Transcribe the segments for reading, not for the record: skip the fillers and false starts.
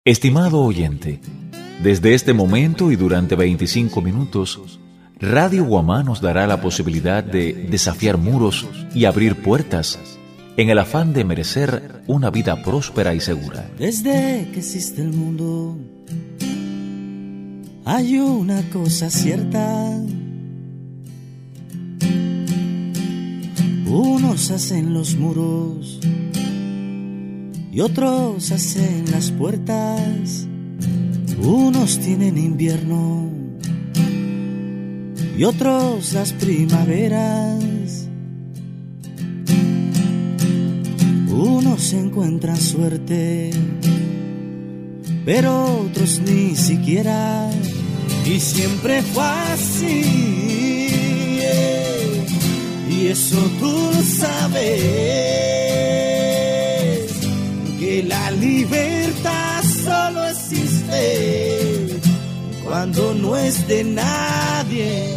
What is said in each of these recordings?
Estimado oyente, desde este momento y durante 25 minutos, Radio Guamá nos dará la posibilidad de desafiar muros y abrir puertas en el afán de merecer una vida próspera y segura. Desde que existe el mundo, hay una cosa cierta. Unos hacen los muros y otros hacen las puertas. Unos tienen invierno y otros las primaveras. Unos encuentran suerte, pero otros ni siquiera. Y siempre fue así, y eso tú lo sabes. Que la libertad solo existe cuando no es de nadie.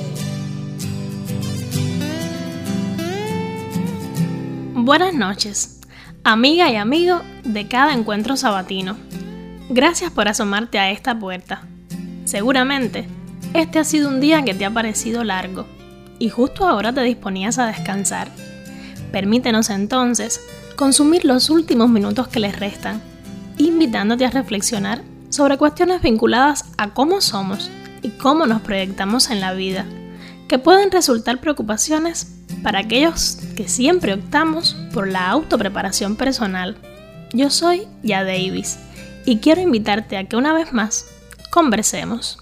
Buenas noches, amiga y amigo de cada encuentro sabatino. Gracias por asomarte a esta puerta. Seguramente, este ha sido un día que te ha parecido largo y justo ahora te disponías a descansar. Permítenos entonces consumir los últimos minutos que les restan, invitándote a reflexionar sobre cuestiones vinculadas a cómo somos y cómo nos proyectamos en la vida, que pueden resultar preocupaciones para aquellos que siempre optamos por la autopreparación personal. Yo soy Ya Davis y quiero invitarte a que una vez más conversemos.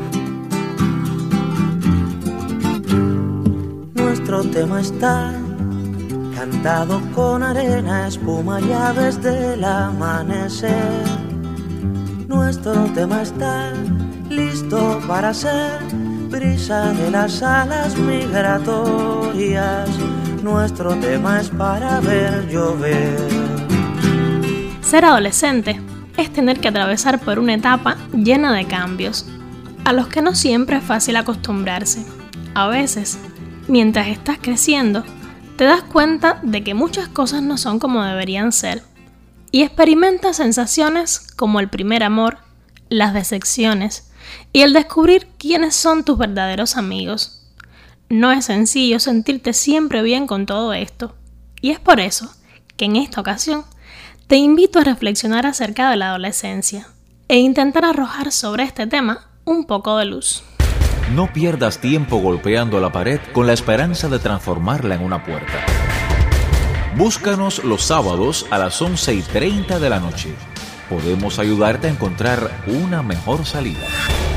Nuestro tema está cantado con arena, espuma y aves del amanecer. Nuestro tema está listo para ser brisa de las alas migratorias. Nuestro tema es para ver llover. Ser adolescente es tener que atravesar por una etapa llena de cambios, a los que no siempre es fácil acostumbrarse. A veces, mientras estás creciendo, te das cuenta de que muchas cosas no son como deberían ser y experimentas sensaciones como el primer amor, las decepciones y el descubrir quiénes son tus verdaderos amigos. No es sencillo sentirte siempre bien con todo esto y es por eso que en esta ocasión te invito a reflexionar acerca de la adolescencia e intentar arrojar sobre este tema un poco de luz. No pierdas tiempo golpeando la pared con la esperanza de transformarla en una puerta. Búscanos los sábados a las 11:30 de la noche. Podemos ayudarte a encontrar una mejor salida.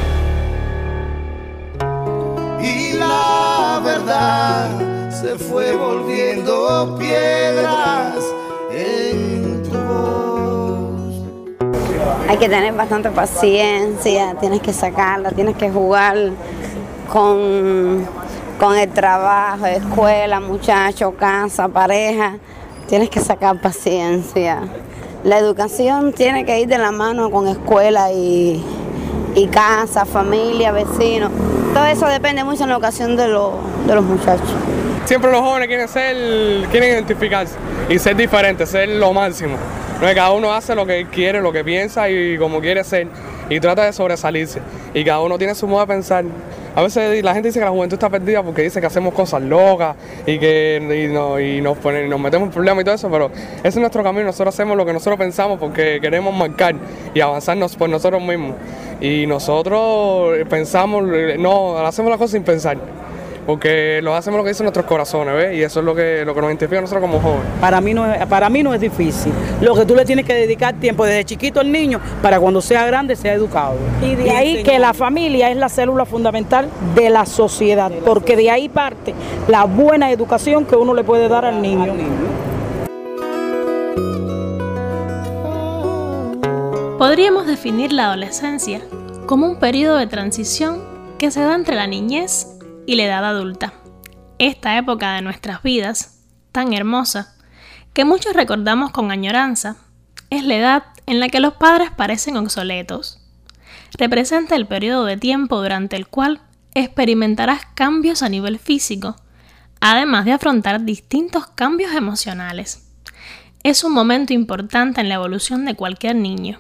Y la verdad se fue volviendo piedras en tu voz. Hay que tener bastante paciencia, tienes que sacarla, tienes que jugar con el trabajo, escuela, muchacho, casa, pareja. Tienes que sacar paciencia. La educación tiene que ir de la mano con escuela y casa, familia, vecinos. Todo eso depende mucho en la ocasión de los muchachos. Siempre los jóvenes quieren identificarse y ser diferentes, ser lo máximo. No, cada uno hace lo que quiere, lo que piensa y como quiere ser y trata de sobresalirse. Y cada uno tiene su modo de pensar. A veces la gente dice que la juventud está perdida porque dice que hacemos cosas locas y nos metemos en problemas y todo eso, pero ese es nuestro camino. Nosotros hacemos lo que nosotros pensamos porque queremos marcar y avanzarnos por nosotros mismos. Y nosotros pensamos, no, hacemos las cosas sin pensar. Porque lo hacemos lo que dicen nuestros corazones, ¿ves? Y eso es lo que nos identifica a nosotros como jóvenes. Para mí no es difícil. Lo que tú le tienes que dedicar tiempo desde chiquito al niño para cuando sea grande sea educado. Y de ahí que la familia es la célula fundamental de la sociedad, porque de ahí parte la buena educación que uno le puede dar al niño. Podríamos definir la adolescencia como un periodo de transición que se da entre la niñez y la edad adulta. Esta época de nuestras vidas, tan hermosa, que muchos recordamos con añoranza, es la edad en la que los padres parecen obsoletos. Representa el periodo de tiempo durante el cual experimentarás cambios a nivel físico, además de afrontar distintos cambios emocionales. Es un momento importante en la evolución de cualquier niño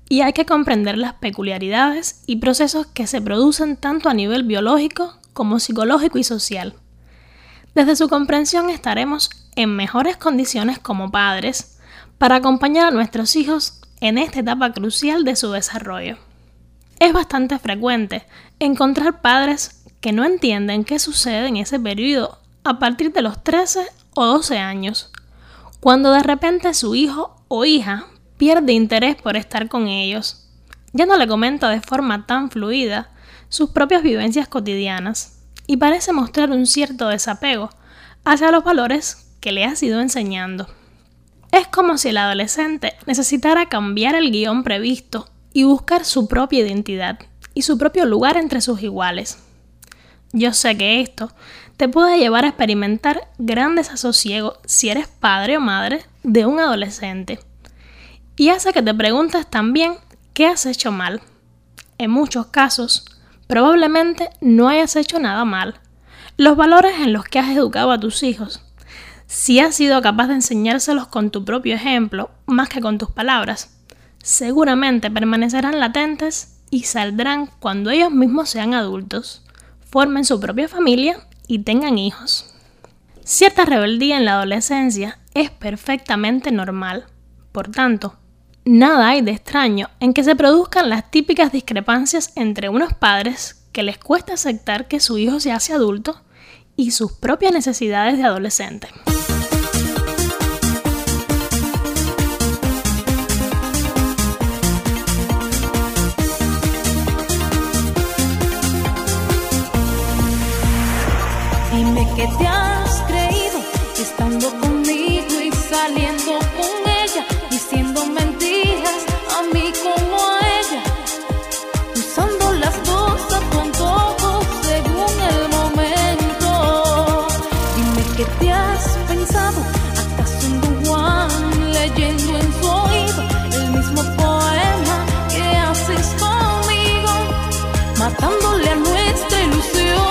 y hay que comprender las peculiaridades y procesos que se producen tanto a nivel biológico como psicológico y social. Desde su comprensión estaremos en mejores condiciones como padres para acompañar a nuestros hijos en esta etapa crucial de su desarrollo. Es bastante frecuente encontrar padres que no entienden qué sucede en ese periodo a partir de los 13 o 12 años, cuando de repente su hijo o hija pierde interés por estar con ellos. Ya no le comenta de forma tan fluida sus propias vivencias cotidianas y parece mostrar un cierto desapego hacia los valores que le has ido enseñando. Es como si el adolescente necesitara cambiar el guión previsto y buscar su propia identidad y su propio lugar entre sus iguales. Yo sé que esto te puede llevar a experimentar gran desasosiego si eres padre o madre de un adolescente. Y hace que te preguntes también qué has hecho mal. En muchos casos, probablemente no hayas hecho nada mal. Los valores en los que has educado a tus hijos, si has sido capaz de enseñárselos con tu propio ejemplo, más que con tus palabras, seguramente permanecerán latentes y saldrán cuando ellos mismos sean adultos, formen su propia familia y tengan hijos. Cierta rebeldía en la adolescencia es perfectamente normal. Por tanto, nada hay de extraño en que se produzcan las típicas discrepancias entre unos padres que les cuesta aceptar que su hijo se hace adulto y sus propias necesidades de adolescente. Dime qué te has creído, estando conmigo y saliendo con ella, diciendo mentiras a mí como a ella, usando las cosas con todo según el momento. Dime qué te has pensado, acaso en Don Juan, leyendo en su oído el mismo poema que haces conmigo, matándole a nuestra ilusión.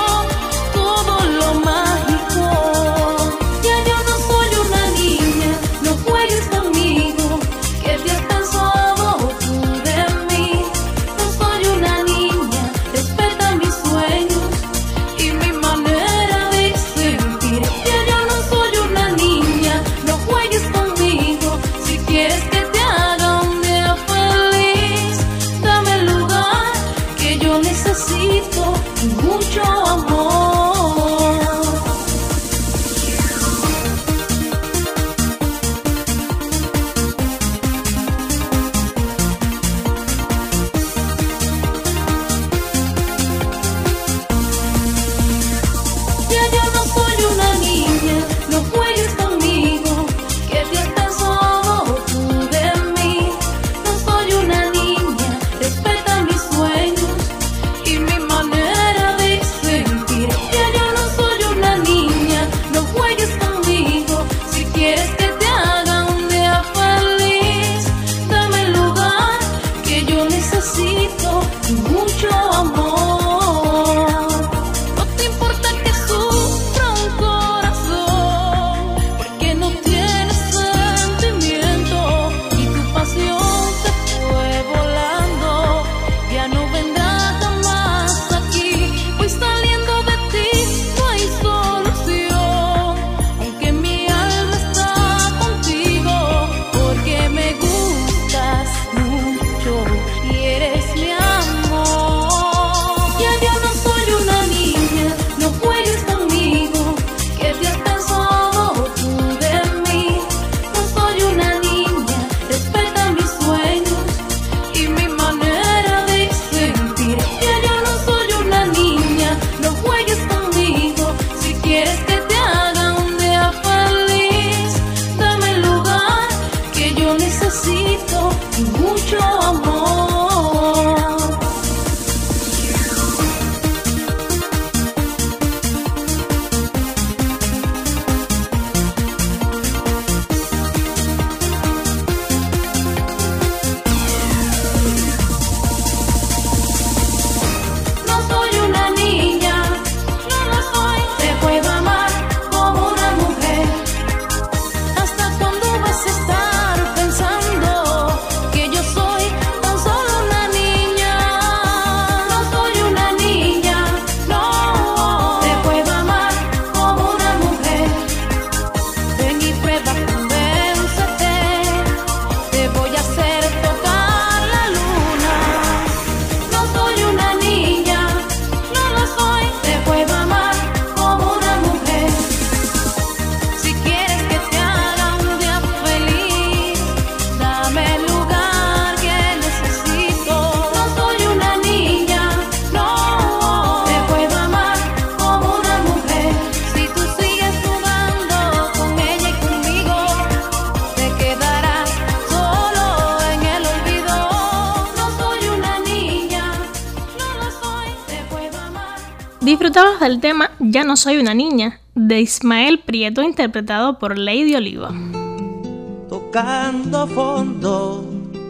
Disfrutabas del tema Ya no soy una niña, de Ismael Prieto, interpretado por Lady Oliva. Tocando fondo,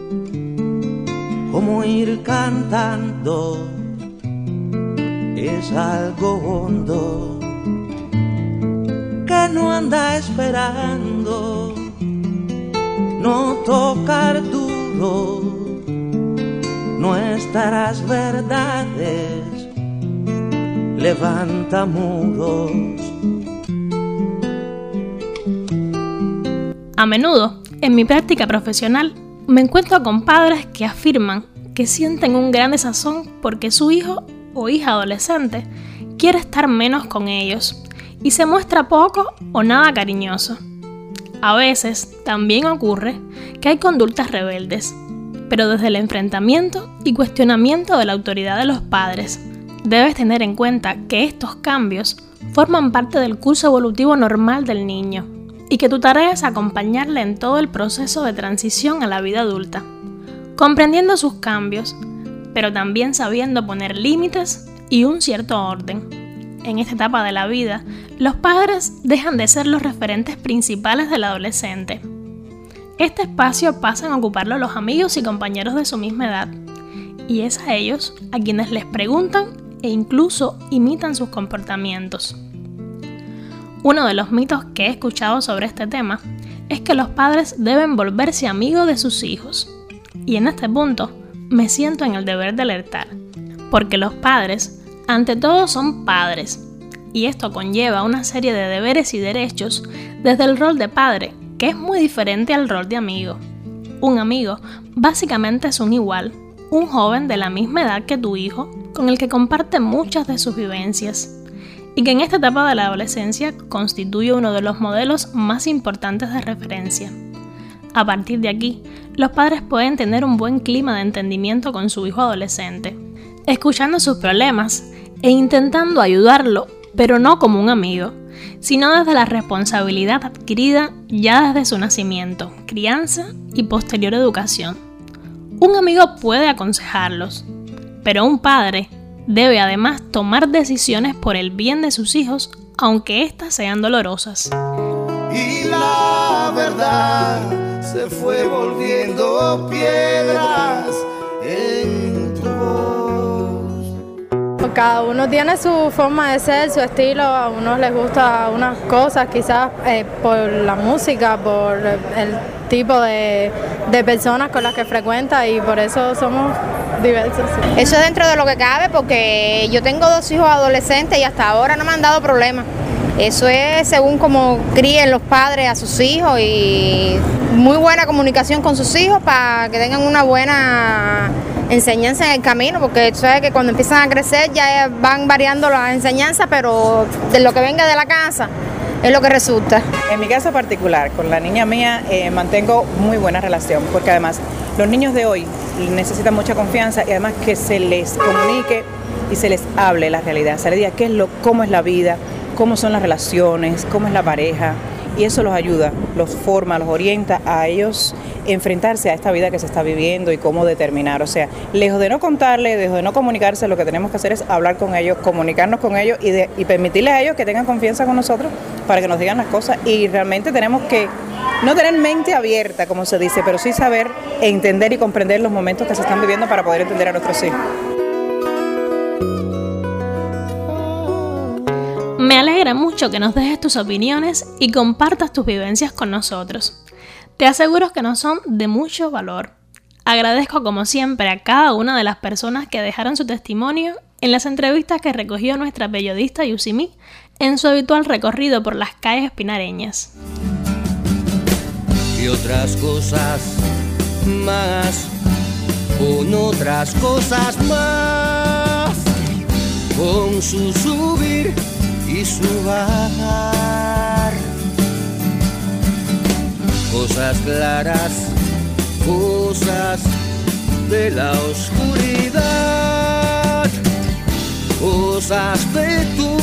como ir cantando, es algo hondo que no anda esperando, no tocar duro nuestras verdades, levanta muros. A menudo, en mi práctica profesional, me encuentro con padres que afirman que sienten un gran desazón porque su hijo o hija adolescente quiere estar menos con ellos y se muestra poco o nada cariñoso. A veces también ocurre que hay conductas rebeldes, pero desde el enfrentamiento y cuestionamiento de la autoridad de los padres, debes tener en cuenta que estos cambios forman parte del curso evolutivo normal del niño y que tu tarea es acompañarle en todo el proceso de transición a la vida adulta, comprendiendo sus cambios, pero también sabiendo poner límites y un cierto orden. En esta etapa de la vida, los padres dejan de ser los referentes principales del adolescente. Este espacio pasan a ocuparlo los amigos y compañeros de su misma edad, y es a ellos a quienes les preguntan e incluso imitan sus comportamientos. Uno de los mitos que he escuchado sobre este tema es que los padres deben volverse amigos de sus hijos, y en este punto me siento en el deber de alertar, porque los padres, ante todo, son padres, y esto conlleva una serie de deberes y derechos desde el rol de padre, que es muy diferente al rol de amigo. Un amigo básicamente es un igual, un joven de la misma edad que tu hijo, con el que comparte muchas de sus vivencias, y que en esta etapa de la adolescencia constituye uno de los modelos más importantes de referencia. A partir de aquí, los padres pueden tener un buen clima de entendimiento con su hijo adolescente, escuchando sus problemas e intentando ayudarlo, pero no como un amigo, sino desde la responsabilidad adquirida ya desde su nacimiento, crianza y posterior educación. Un amigo puede aconsejarlos, pero un padre debe además tomar decisiones por el bien de sus hijos, aunque éstas sean dolorosas. Y la verdad se fue volviendo piedras en tu voz. Cada uno tiene su forma de ser, su estilo. A unos les gusta unas cosas, quizás por la música, por el tipo de personas con las que frecuenta, y por eso somos diversos. Eso es dentro de lo que cabe, porque yo tengo 2 hijos adolescentes y hasta ahora no me han dado problemas. Eso es según como críen los padres a sus hijos, y muy buena comunicación con sus hijos para que tengan una buena enseñanza en el camino, porque tú sabes que cuando empiezan a crecer ya van variando las enseñanzas, pero de lo que venga de la casa es lo que resulta. En mi caso particular, con la niña mía mantengo muy buena relación, porque además los niños de hoy necesitan mucha confianza y además que se les comunique y se les hable la realidad, se les diga cómo es la vida, cómo son las relaciones, cómo es la pareja, y eso los ayuda, los forma, los orienta a ellos enfrentarse a esta vida que se está viviendo y cómo determinar. O sea, lejos de no contarle, lejos de no comunicarse, lo que tenemos que hacer es hablar con ellos, comunicarnos con ellos y permitirles a ellos que tengan confianza con nosotros para que nos digan las cosas. Y realmente tenemos que no tener mente abierta, como se dice, pero sí saber entender y comprender los momentos que se están viviendo para poder entender a nuestros hijos. Me alegra mucho que nos dejes tus opiniones y compartas tus vivencias con nosotros. Te aseguro que nos son de mucho valor. Agradezco como siempre a cada una de las personas que dejaron su testimonio en las entrevistas que recogió nuestra periodista Yusimí en su habitual recorrido por las calles pinareñas. Y otras cosas más, con otras cosas más, con su subir y su bajar, cosas claras, cosas de la oscuridad, cosas de tu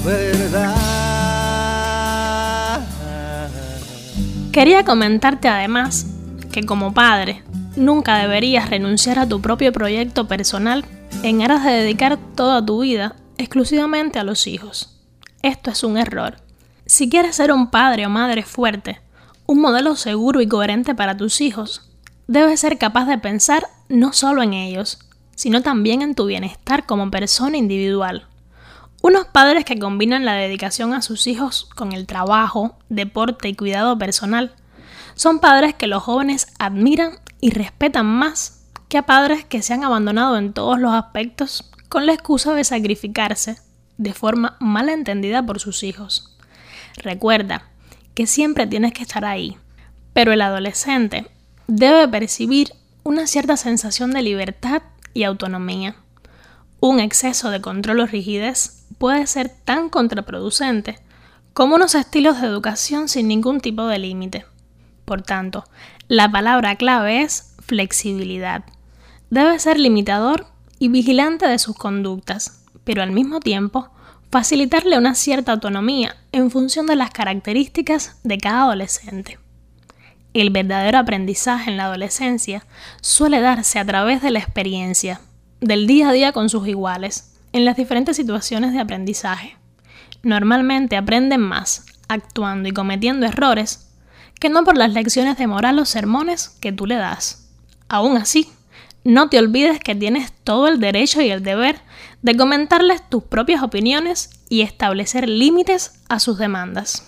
verdad. Quería comentarte además que como padre nunca deberías renunciar a tu propio proyecto personal en aras de dedicar toda tu vida exclusivamente a los hijos. Esto es un error. Si quieres ser un padre o madre fuerte, un modelo seguro y coherente para tus hijos, debes ser capaz de pensar no solo en ellos, sino también en tu bienestar como persona individual. Unos padres que combinan la dedicación a sus hijos con el trabajo, deporte y cuidado personal son padres que los jóvenes admiran y respetan más que a padres que se han abandonado en todos los aspectos con la excusa de sacrificarse de forma mal entendida por sus hijos. Recuerda que siempre tienes que estar ahí, pero el adolescente debe percibir una cierta sensación de libertad y autonomía. Un exceso de control o rigidez puede ser tan contraproducente como unos estilos de educación sin ningún tipo de límite. Por tanto, la palabra clave es flexibilidad. Debe ser limitador y vigilante de sus conductas, pero al mismo tiempo facilitarle una cierta autonomía en función de las características de cada adolescente. El verdadero aprendizaje en la adolescencia suele darse a través de la experiencia, del día a día con sus iguales, en las diferentes situaciones de aprendizaje. Normalmente aprenden más actuando y cometiendo errores que no por las lecciones de moral o sermones que tú le das. Aún así, no te olvides que tienes todo el derecho y el deber de comentarles tus propias opiniones y establecer límites a sus demandas.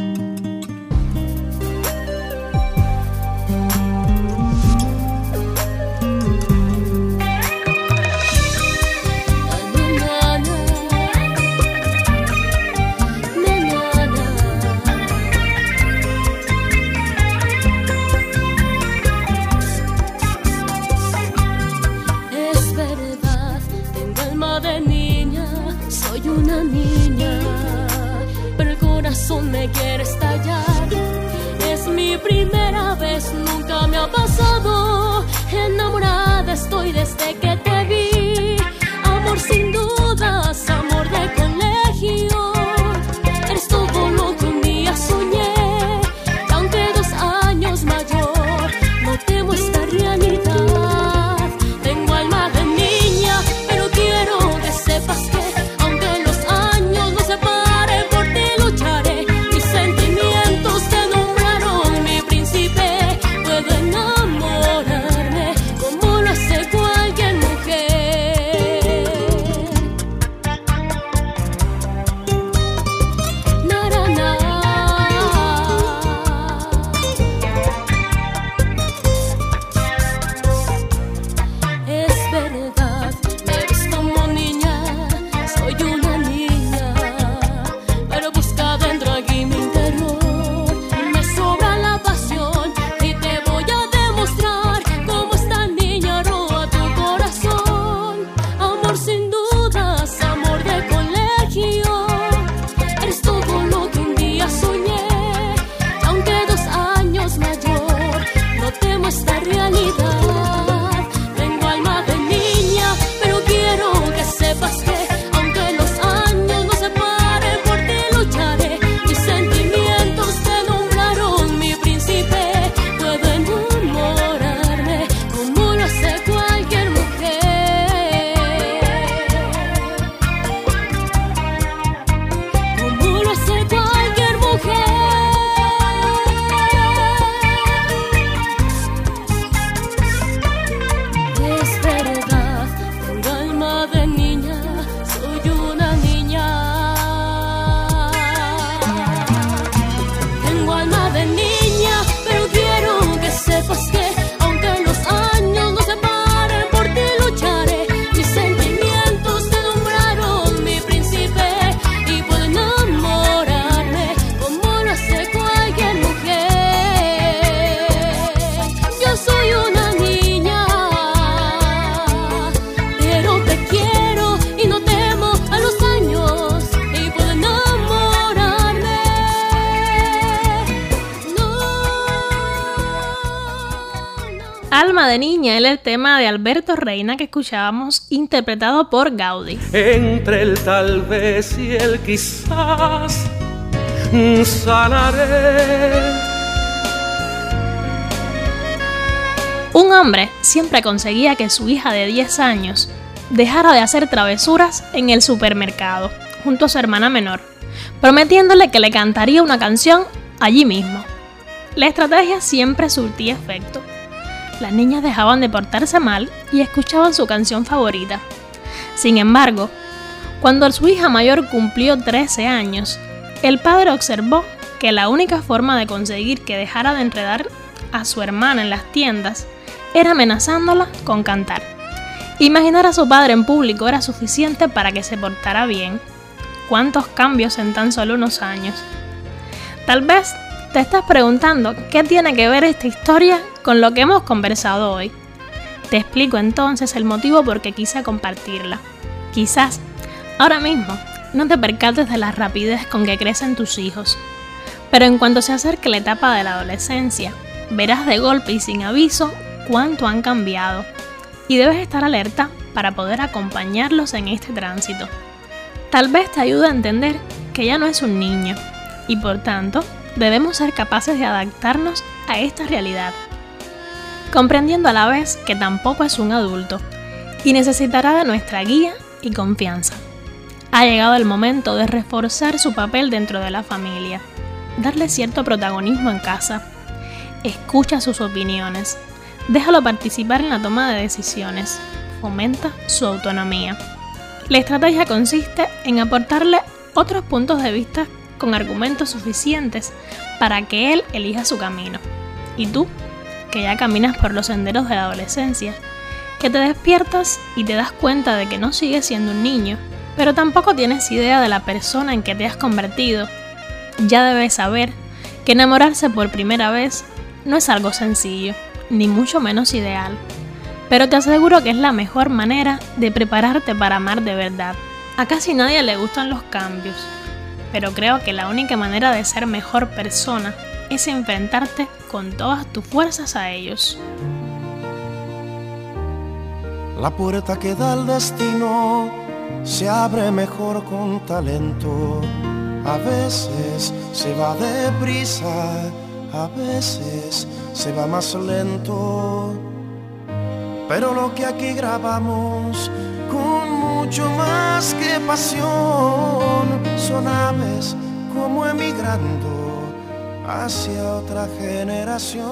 Me quiere estallar. Es mi primera vez, nunca me ha pasado. Enamorada estoy desde que te vi. Amor sin dudas, amor de colegio. Eres todo lo que un día soñé. Y aunque 2 años mayor, no temo esta realidad. Tengo alma de niña, pero quiero que sepas que aunque los años nos separen, por ti lucharé. Alma de niña era el tema de Alberto Reina que escuchábamos, interpretado por Gaudí. Entre el tal vez y el quizás sanaré. Un hombre siempre conseguía que su hija de 10 años dejara de hacer travesuras en el supermercado junto a su hermana menor, prometiéndole que le cantaría una canción allí mismo. La estrategia siempre surtía efecto. Las niñas dejaban de portarse mal y escuchaban su canción favorita. Sin embargo, cuando su hija mayor cumplió 13 años, el padre observó que la única forma de conseguir que dejara de enredar a su hermana en las tiendas era amenazándola con cantar. Imaginar a su padre en público era suficiente para que se portara bien. ¿Cuántos cambios en tan solo unos años? Tal vez te estás preguntando qué tiene que ver esta historia con lo que hemos conversado hoy. Te explico entonces el motivo por qué quise compartirla. Quizás ahora mismo no te percates de la rapidez con que crecen tus hijos, pero en cuanto se acerque la etapa de la adolescencia, verás de golpe y sin aviso cuánto han cambiado, y debes estar alerta para poder acompañarlos en este tránsito. Tal vez te ayude a entender que ya no es un niño, y por tanto, debemos ser capaces de adaptarnos a esta realidad, comprendiendo a la vez que tampoco es un adulto, y necesitará de nuestra guía y confianza. Ha llegado el momento de reforzar su papel dentro de la familia, darle cierto protagonismo en casa. Escucha sus opiniones, déjalo participar en la toma de decisiones, fomenta su autonomía. La estrategia consiste en aportarle otros puntos de vista con argumentos suficientes para que él elija su camino. Y tú, que ya caminas por los senderos de la adolescencia, que te despiertas y te das cuenta de que no sigues siendo un niño, pero tampoco tienes idea de la persona en que te has convertido, ya debes saber que enamorarse por primera vez no es algo sencillo, ni mucho menos ideal, pero te aseguro que es la mejor manera de prepararte para amar de verdad. A casi nadie le gustan los cambios, pero creo que la única manera de ser mejor persona es enfrentarte con todas tus fuerzas a ellos. La puerta que da al destino se abre mejor con talento. A veces se va deprisa, a veces se va más lento. Pero lo que aquí grabamos con mucho más que pasión son aves como emigrando hacia otra generación.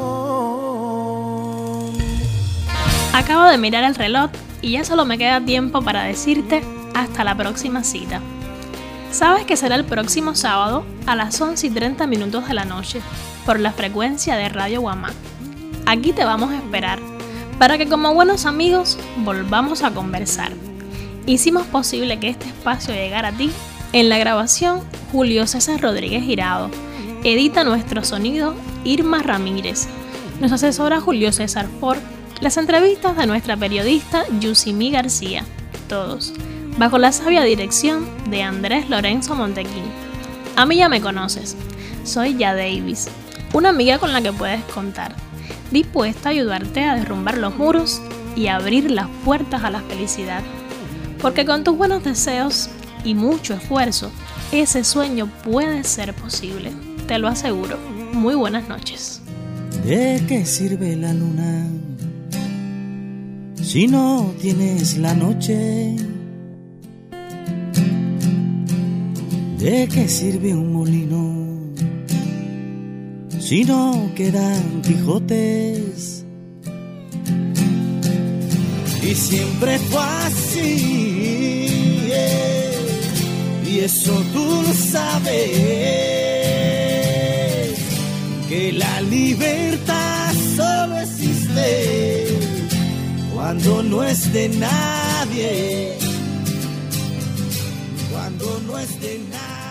Acabo de mirar el reloj y ya solo me queda tiempo para decirte hasta la próxima cita. Sabes que será el próximo sábado a las 11:30 de la noche por la frecuencia de Radio Guamá. Aquí te vamos a esperar para que como buenos amigos volvamos a conversar. Hicimos posible que este espacio llegara a ti. En la grabación, Julio César Rodríguez Girado. Edita nuestro sonido Irma Ramírez. Nos asesora Julio César Ford. Las entrevistas de nuestra periodista Yusimí García. Todos bajo la sabia dirección de Andrés Lorenzo Montequín. A mí ya me conoces. Soy Ya Davis, una amiga con la que puedes contar, dispuesta a ayudarte a derrumbar los muros y abrir las puertas a la felicidad. Porque con tus buenos deseos y mucho esfuerzo, ese sueño puede ser posible. Te lo aseguro. Muy buenas noches. ¿De qué sirve la luna si no tienes la noche? ¿De qué sirve un molino si no quedan Quijotes? Y siempre fue así, y eso tú lo sabes, que la libertad solo existe cuando no es de nadie, cuando no es de nadie.